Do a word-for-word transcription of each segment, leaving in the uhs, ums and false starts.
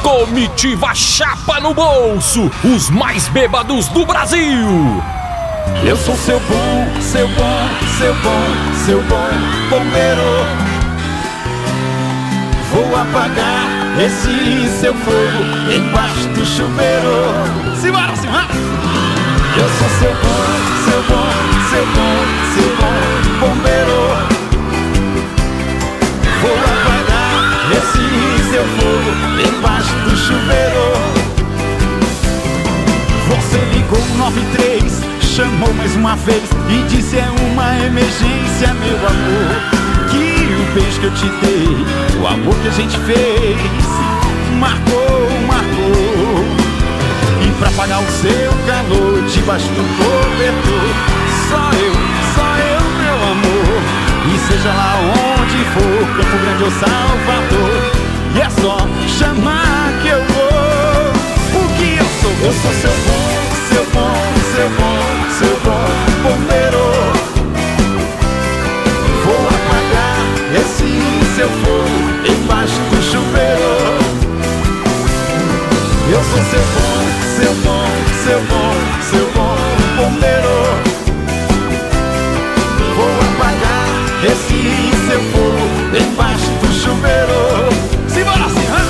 Comitiva Chapa no Bolso, os mais bêbados do Brasil. Eu sou seu bom, seu bom, seu bom, seu bom bombeiro. Vou apagar esse seu fogo embaixo do chuveiro. Simbora, simbora! Eu sou seu bom, seu bom, seu bom, seu bom bombeiro. Vou apagar esse seu fogo embaixo do chuveiro. Você ligou nove três, chamou mais uma vez e disse é uma emergência, meu amor. Que o beijo que eu te dei, o amor que a gente fez, marcou, marcou. E pra apagar o seu calor debaixo do cobertor, só eu, só eu, meu amor. E seja lá onde for, Campo Grande ou Salvador, e é só chamar que eu vou. Porque eu sou, eu sou seu bom, seu bom, seu bom, seu bom bombeiro. Vou apagar esse seu fogo embaixo do chuveiro. Eu sou seu bom, seu bom, seu bom, seu bom bombeiro. Vou apagar esse seu fogo embaixo do chuveiro. Simbora assim, hã?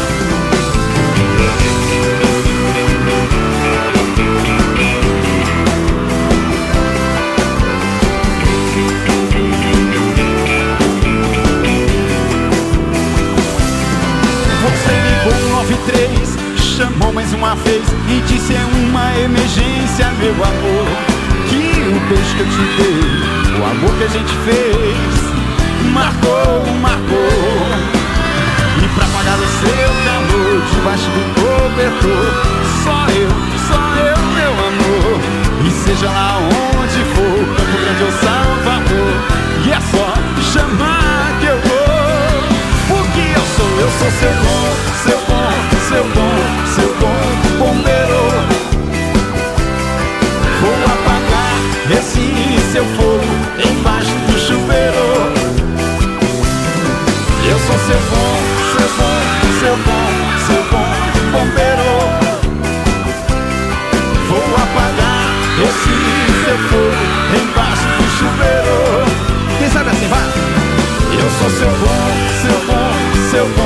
Você ligou nove três, chamou mais uma vez e disse é uma emergência, meu amor. Que o beijo que eu te dei, o amor que a gente fez, marcou, marcou. E pra apagar o seu calor debaixo do cobertor, só eu, só eu, meu amor. E seja lá onde for, Campo Grande ou Salvador, e é só chamar que eu vou. Porque eu sou, eu sou seu bom, seu bom, seu bom, seu bom bombeiro. Vou apagar esse seu fogo embaixo do chuveiro. Eu sou seu bom, seu bom, seu bom, seu bom bombeiro. Vou apagar esse seu fogo embaixo do chuveiro. Quem sabe assim, vai? Eu sou seu bom, seu bom, seu bom.